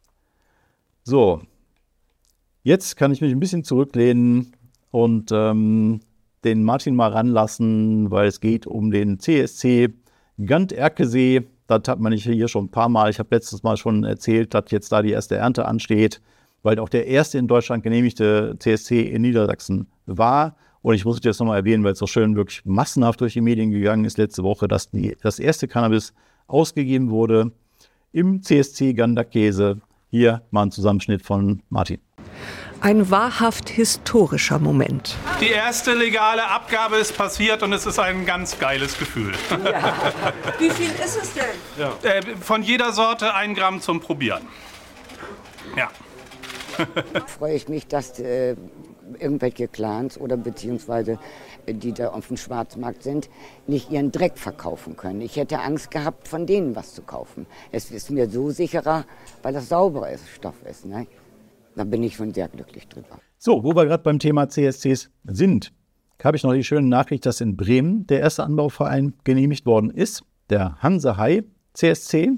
So, jetzt kann ich mich ein bisschen zurücklehnen und ähm, den Martin mal ranlassen, weil es geht um den C S C Gant-Erkesee. Das hat man hier schon ein paar Mal. Ich habe letztes Mal schon erzählt, dass jetzt da die erste Ernte ansteht, weil auch der erste in Deutschland genehmigte C S C in Niedersachsen war. Und ich muss es jetzt nochmal erwähnen, weil es so schön wirklich massenhaft durch die Medien gegangen ist letzte Woche, dass die, das erste Cannabis ausgegeben wurde im C S C Gant-Erkesee. Hier mal ein Zusammenschnitt von Martin. Ein wahrhaft historischer Moment. Die erste legale Abgabe ist passiert und es ist ein ganz geiles Gefühl. Ja. Wie viel ist es denn? Ja. Äh, von jeder Sorte ein Gramm zum Probieren. Ja. Freue ich mich, dass äh, irgendwelche Clans oder beziehungsweise äh, die da auf dem Schwarzmarkt sind, nicht ihren Dreck verkaufen können. Ich hätte Angst gehabt, von denen was zu kaufen. Es ist mir so sicherer, weil das sauberer ist, Stoff ist. Ne? Da bin ich schon sehr glücklich drüber. So, wo wir gerade beim Thema C S Cs sind, habe ich noch die schöne Nachricht, dass in Bremen der erste Anbauverein genehmigt worden ist, der Hanse-Hai C S C.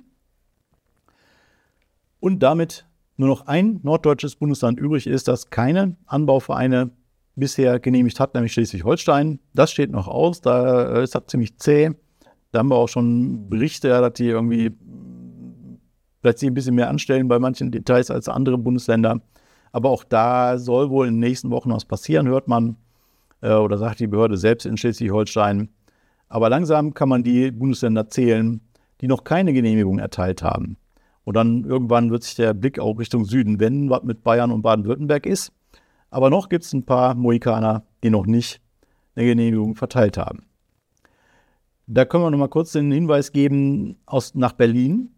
Und damit nur noch ein norddeutsches Bundesland übrig ist, das keine Anbauvereine bisher genehmigt hat, nämlich Schleswig-Holstein. Das steht noch aus, da ist das ziemlich zäh. Da haben wir auch schon Berichte, dass die irgendwie vielleicht sich ein bisschen mehr anstellen bei manchen Details als andere Bundesländer. Aber auch da soll wohl in den nächsten Wochen was passieren, hört man. Äh, oder sagt die Behörde selbst in Schleswig-Holstein. Aber langsam kann man die Bundesländer zählen, die noch keine Genehmigung erteilt haben. Und dann irgendwann wird sich der Blick auch Richtung Süden wenden, was mit Bayern und Baden-Württemberg ist. Aber noch gibt es ein paar Mohikaner, die noch nicht eine Genehmigung verteilt haben. Da können wir noch mal kurz den Hinweis geben aus, nach Berlin,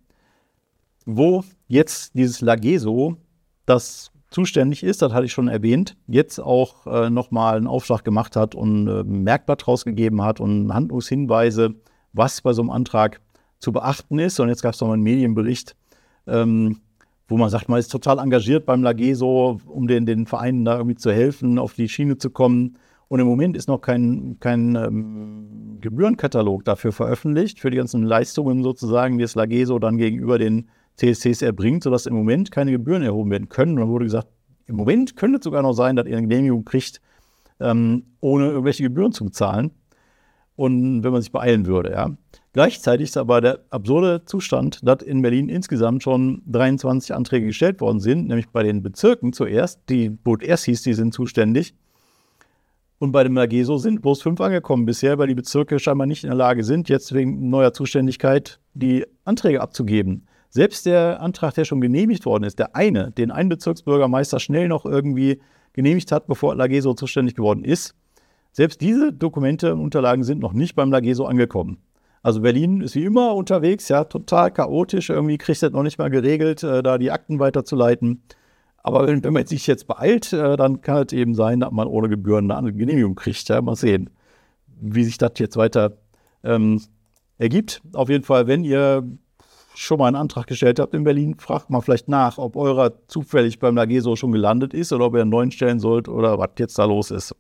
wo jetzt dieses LAGESO, das zuständig ist, das hatte ich schon erwähnt, jetzt auch äh, nochmal einen Aufschlag gemacht hat und äh, ein Merkblatt rausgegeben hat und Handlungshinweise, was bei so einem Antrag zu beachten ist. Und jetzt gab es noch mal einen Medienbericht, ähm, wo man sagt, man ist total engagiert beim LAGESO, um den, den Vereinen da irgendwie zu helfen, auf die Schiene zu kommen. Und im Moment ist noch kein, kein ähm, Gebührenkatalog dafür veröffentlicht, für die ganzen Leistungen sozusagen, die das LAGESO dann gegenüber den C S Cs erbringt, sodass im Moment keine Gebühren erhoben werden können. Und dann wurde gesagt, im Moment könnte es sogar noch sein, dass ihr eine Genehmigung kriegt, ähm, ohne irgendwelche Gebühren zu bezahlen. Und wenn man sich beeilen würde, ja. Gleichzeitig ist aber der absurde Zustand, dass in Berlin insgesamt schon dreiundzwanzig Anträge gestellt worden sind, nämlich bei den Bezirken zuerst, die, wo es erst hieß, die sind zuständig. Und bei dem LAGESO sind bloß fünf angekommen bisher, weil die Bezirke scheinbar nicht in der Lage sind, jetzt wegen neuer Zuständigkeit die Anträge abzugeben. Selbst der Antrag, der schon genehmigt worden ist, der eine, den ein Bezirksbürgermeister schnell noch irgendwie genehmigt hat, bevor LAGESO zuständig geworden ist, selbst diese Dokumente und Unterlagen sind noch nicht beim LAGESO angekommen. Also Berlin ist wie immer unterwegs, ja, total chaotisch, irgendwie kriegt das noch nicht mal geregelt, äh, da die Akten weiterzuleiten. Aber wenn, wenn man sich jetzt beeilt, äh, dann kann es eben sein, dass man ohne Gebühren eine Genehmigung kriegt. Ja, mal sehen, wie sich das jetzt weiter ähm, ergibt. Auf jeden Fall, wenn ihr schon mal einen Antrag gestellt habt in Berlin, fragt mal vielleicht nach, ob eurer zufällig beim LAGESO schon gelandet ist oder ob ihr einen neuen stellen sollt oder was jetzt da los ist.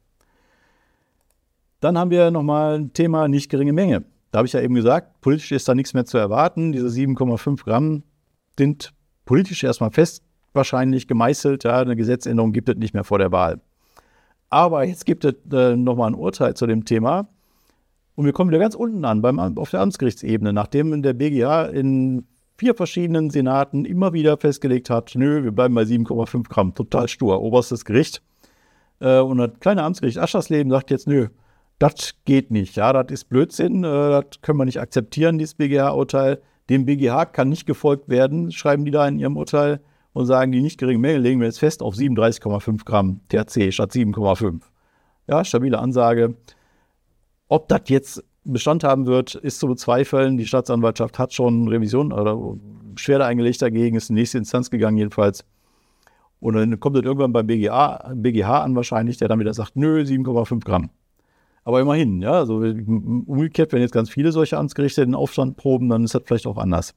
Dann haben wir nochmal ein Thema nicht geringe Menge. Da habe ich ja eben gesagt, politisch ist da nichts mehr zu erwarten. Diese sieben Komma fünf Gramm sind politisch erstmal fest wahrscheinlich gemeißelt. Ja, eine Gesetzänderung gibt es nicht mehr vor der Wahl. Aber jetzt gibt es äh, nochmal ein Urteil zu dem Thema. Und wir kommen wieder ganz unten an, beim, auf der Amtsgerichtsebene, nachdem der B G H in vier verschiedenen Senaten immer wieder festgelegt hat, nö, wir bleiben bei sieben Komma fünf Gramm, total stur, oberstes Gericht. Äh, und das kleine Amtsgericht Aschersleben sagt jetzt, nö, das geht nicht, ja, das ist Blödsinn, äh, das können wir nicht akzeptieren, dieses B G H-Urteil. Dem B G H kann nicht gefolgt werden, schreiben die da in ihrem Urteil und sagen, die nicht geringe Menge legen wir jetzt fest auf siebenunddreißig Komma fünf Gramm T H C statt sieben Komma fünf. Ja, stabile Ansage. Ob das jetzt Bestand haben wird, ist zu bezweifeln. Die Staatsanwaltschaft hat schon Revision oder Beschwerde eingelegt dagegen, ist in die nächste Instanz gegangen jedenfalls. Und dann kommt das irgendwann beim B G H, B G H an wahrscheinlich, der dann wieder sagt, nö, sieben Komma fünf Gramm. Aber immerhin, ja, also umgekehrt, wenn jetzt ganz viele solche Amtsgerichte den Aufstand proben, dann ist das vielleicht auch anders.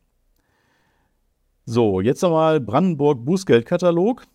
So, jetzt nochmal Brandenburg-Bußgeldkatalog.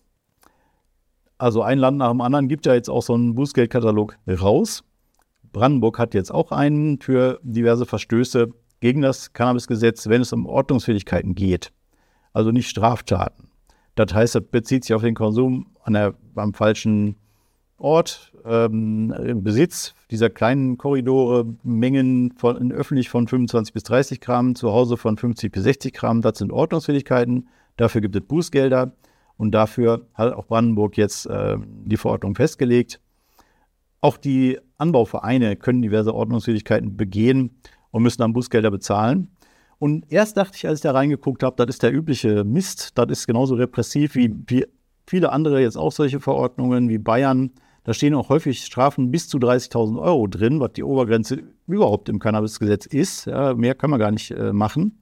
Also ein Land nach dem anderen gibt ja jetzt auch so einen Bußgeldkatalog raus. Brandenburg hat jetzt auch einen für diverse Verstöße gegen das Cannabisgesetz, wenn es um Ordnungswidrigkeiten geht. Also nicht Straftaten. Das heißt, das bezieht sich auf den Konsum an der, am falschen Ort, ähm, im Besitz dieser kleinen Korridore, Mengen von, öffentlich von fünfundzwanzig bis dreißig Gramm, zu Hause von fünfzig bis sechzig Gramm. Das sind Ordnungswidrigkeiten. Dafür gibt es Bußgelder. Und dafür hat auch Brandenburg jetzt äh, die Verordnung festgelegt. Auch die Anbauvereine können diverse Ordnungswidrigkeiten begehen und müssen dann Bußgelder bezahlen. Und erst dachte ich, als ich da reingeguckt habe, das ist der übliche Mist, das ist genauso repressiv wie, wie viele andere jetzt auch solche Verordnungen wie Bayern. Da stehen auch häufig Strafen bis zu dreißigtausend Euro drin, was die Obergrenze überhaupt im Cannabisgesetz ist. Ja, mehr kann man gar nicht äh, machen.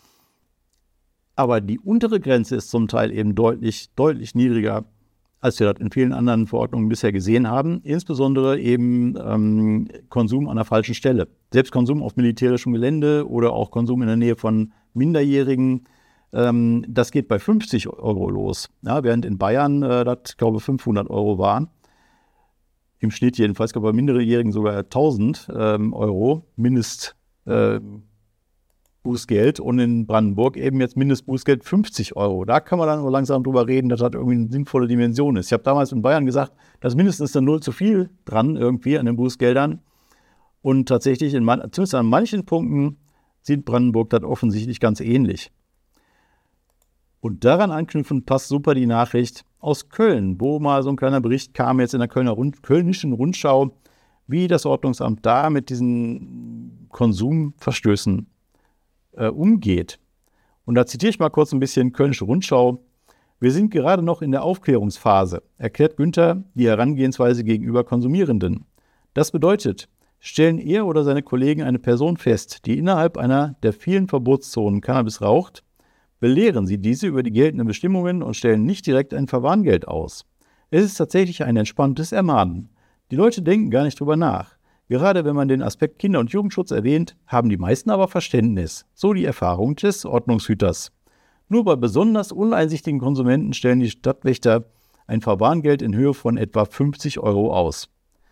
Aber die untere Grenze ist zum Teil eben deutlich, deutlich niedriger, als wir das in vielen anderen Verordnungen bisher gesehen haben. Insbesondere eben ähm, Konsum an der falschen Stelle. Selbst Konsum auf militärischem Gelände oder auch Konsum in der Nähe von Minderjährigen, ähm, das geht bei fünfzig Euro los. Ja, während in Bayern äh, das, glaube ich, fünfhundert Euro war. Im Schnitt jedenfalls, glaube ich, bei Minderjährigen sogar tausend ähm, Euro Mindest äh, Bußgeld und in Brandenburg eben jetzt Mindestbußgeld fünfzig Euro. Da kann man dann aber langsam drüber reden, dass das irgendwie eine sinnvolle Dimension ist. Ich habe damals in Bayern gesagt, da ist mindestens dann null zu viel dran irgendwie an den Bußgeldern. Und tatsächlich, in man, zumindest an manchen Punkten, sieht Brandenburg das offensichtlich ganz ähnlich. Und daran anknüpfend passt super die Nachricht aus Köln, wo mal so ein kleiner Bericht kam jetzt in der Kölner Rund, Kölnischen Rundschau, wie das Ordnungsamt da mit diesen Konsumverstößen äh, umgeht. Und da zitiere ich mal kurz ein bisschen Kölnische Rundschau. Wir sind gerade noch in der Aufklärungsphase, erklärt Günther die Herangehensweise gegenüber Konsumierenden. Das bedeutet, stellen er oder seine Kollegen eine Person fest, die innerhalb einer der vielen Verbotszonen Cannabis raucht, belehren Sie diese über die geltenden Bestimmungen und stellen nicht direkt ein Verwarngeld aus. Es ist tatsächlich ein entspanntes Ermahnen. Die Leute denken gar nicht drüber nach. Gerade wenn man den Aspekt Kinder- und Jugendschutz erwähnt, haben die meisten aber Verständnis. So die Erfahrung des Ordnungshüters. Nur bei besonders uneinsichtigen Konsumenten stellen die Stadtwächter ein Verwarngeld in Höhe von etwa fünfzig Euro aus.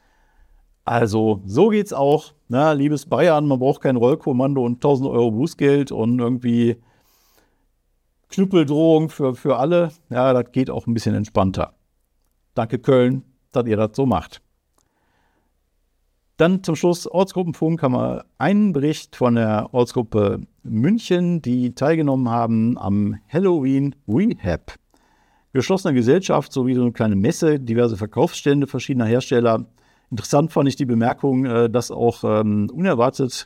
Also, so geht's auch. Na, liebes Bayern, man braucht kein Rollkommando und tausend Euro Bußgeld und irgendwie Knüppeldrohung für, für alle. Ja, das geht auch ein bisschen entspannter. Danke Köln, dass ihr das so macht. Dann zum Schluss Ortsgruppenfunk haben wir einen Bericht von der Ortsgruppe München, die teilgenommen haben am Halloween Rehab. Geschlossene Gesellschaft sowie so eine kleine Messe, diverse Verkaufsstände verschiedener Hersteller. Interessant fand ich die Bemerkung, dass auch ähm, unerwartet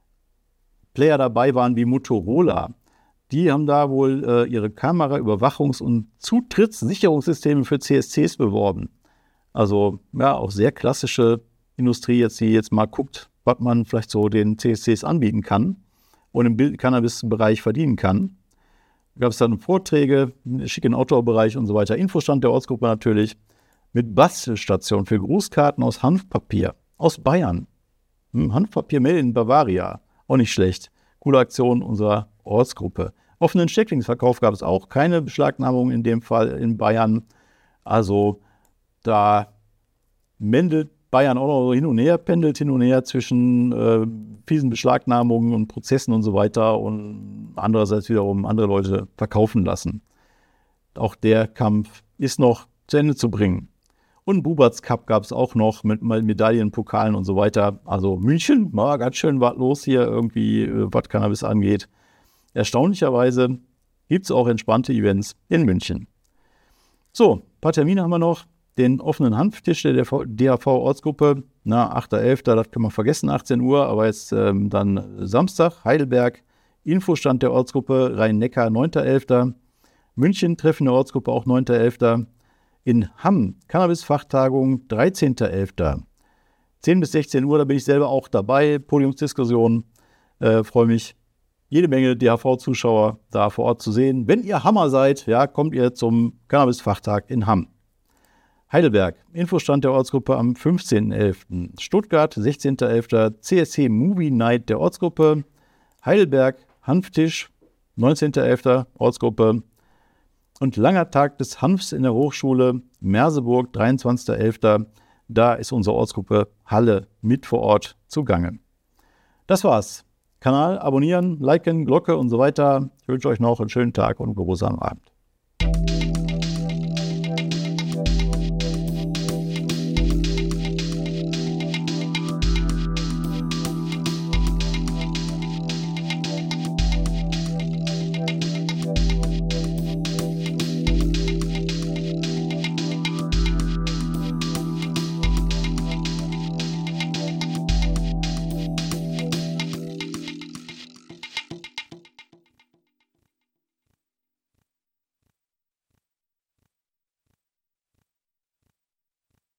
Player dabei waren wie Motorola. Die haben da wohl äh, ihre Kamera-, Überwachungs- und Zutrittssicherungssysteme für C S Cs beworben. Also ja, auch sehr klassische Industrie, jetzt, die jetzt mal guckt, was man vielleicht so den C S Cs anbieten kann und im Cannabis-Bereich verdienen kann. Da gab es dann Vorträge, schicken Outdoor-Bereich und so weiter. Infostand der Ortsgruppe natürlich mit Bastelstation für Grußkarten aus Hanfpapier aus Bayern. Hm, Hanfpapier made in Bavaria, auch nicht schlecht. Coole Aktion unserer Ortsgruppe. Offenen Stecklingsverkauf gab es auch, keine Beschlagnahmung in dem Fall in Bayern. Also da pendelt Bayern auch noch hin und her, pendelt hin und her zwischen äh, fiesen Beschlagnahmungen und Prozessen und so weiter und andererseits wiederum andere Leute verkaufen lassen. Auch der Kampf ist noch zu Ende zu bringen. Und einen Buberts Cup gab es auch noch mit Medaillen, Pokalen und so weiter. Also München, war ganz schön was los hier irgendwie, was Cannabis angeht. Erstaunlicherweise gibt es auch entspannte Events in München. So, ein paar Termine haben wir noch. Den offenen Hanftisch der D H V-Ortsgruppe, na, achter elfter, das können wir vergessen, achtzehn Uhr, aber jetzt ähm, dann Samstag, Heidelberg, Infostand der Ortsgruppe Rhein-Neckar, neunter elfter München, Treffen der Ortsgruppe auch neunter elfter In Hamm, Cannabis-Fachtagung, dreizehnter elfter zehn bis sechzehn Uhr, da bin ich selber auch dabei, Podiumsdiskussion, äh, freue mich, jede Menge D H V-Zuschauer da vor Ort zu sehen. Wenn ihr Hammer seid, ja, kommt ihr zum Cannabis-Fachtag in Hamm. Heidelberg, Infostand der Ortsgruppe am fünfzehnten elften Stuttgart, sechzehnter elfter C S C Movie Night der Ortsgruppe. Heidelberg, Hanftisch, neunzehnter elfter Ortsgruppe. Und langer Tag des Hanfs in der Hochschule Merseburg, dreiundzwanzigster elfter Da ist unsere Ortsgruppe Halle mit vor Ort zugange. Das war's. Kanal abonnieren, liken, Glocke und so weiter. Ich wünsche euch noch einen schönen Tag und einen geruhsamen Abend.